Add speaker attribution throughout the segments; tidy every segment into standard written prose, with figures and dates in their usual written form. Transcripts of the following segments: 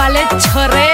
Speaker 1: वाले छोरे।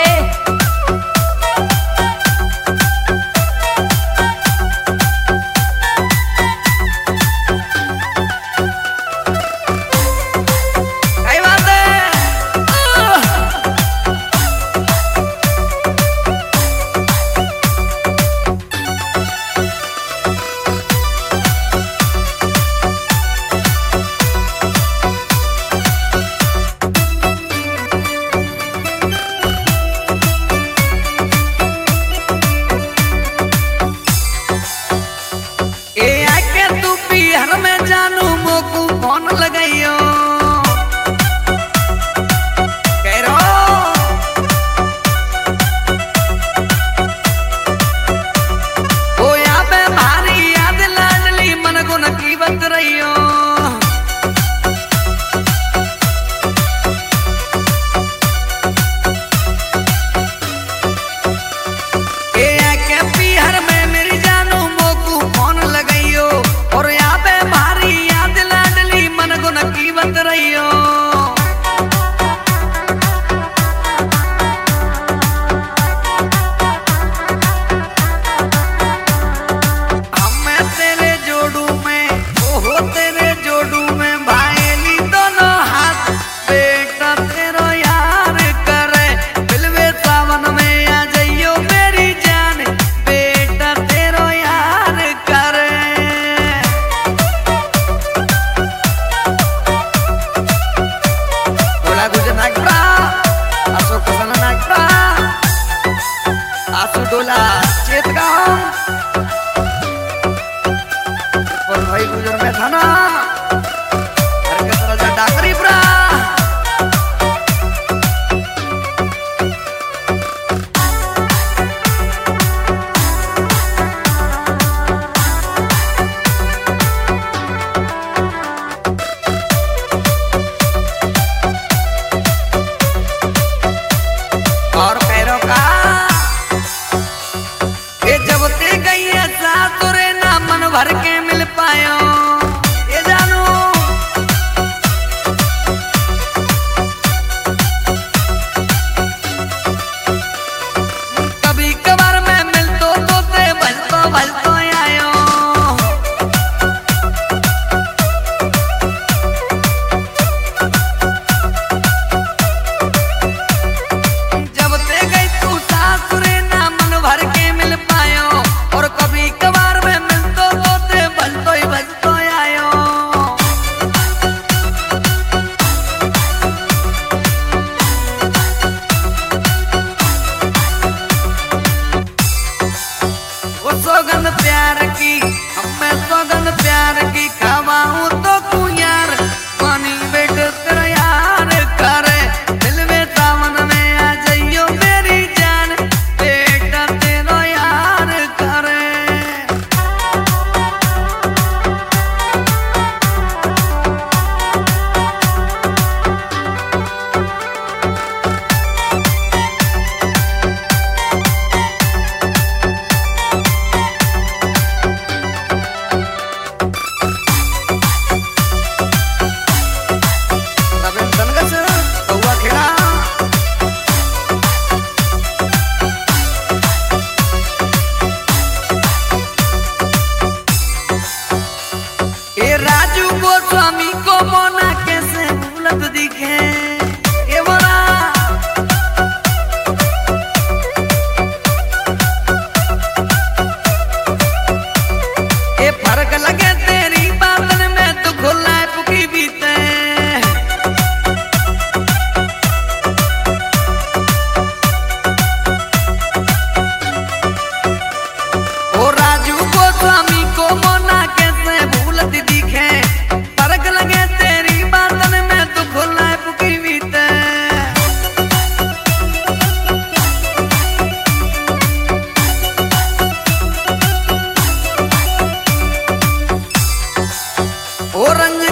Speaker 1: भाई गुजर में था ना डाकरी पूरा और पैरों का ये जब ते गई ऐसा तुरे ना मन भर के मिल पायो ये जानू कभी कभार में मिल तो ते भल तो आयो जब ते गई तू सासुरे ना मन भर के मिल पायो और कभी कभार में मिल तो ते भल तो आयो वो सौगंध प्यार की हमें सौगंध प्यार की खावाऊं तो तू यार पानी बेट तेरा यार करे दिल में सावन में आ जाइयो मेरी जान बेटा तेरा यार करे राजू गोस्वामी को मोना कैसे भूलत दिखे ये बोला ये फर्क लगे तेरी बातन में तू खुला पुकी बीते ओ राजू गोस्वामी को मोना कैसे भूलत दिखे फर्क लगे तेरी बातन में तू खुला पुकी बीते ओ रंज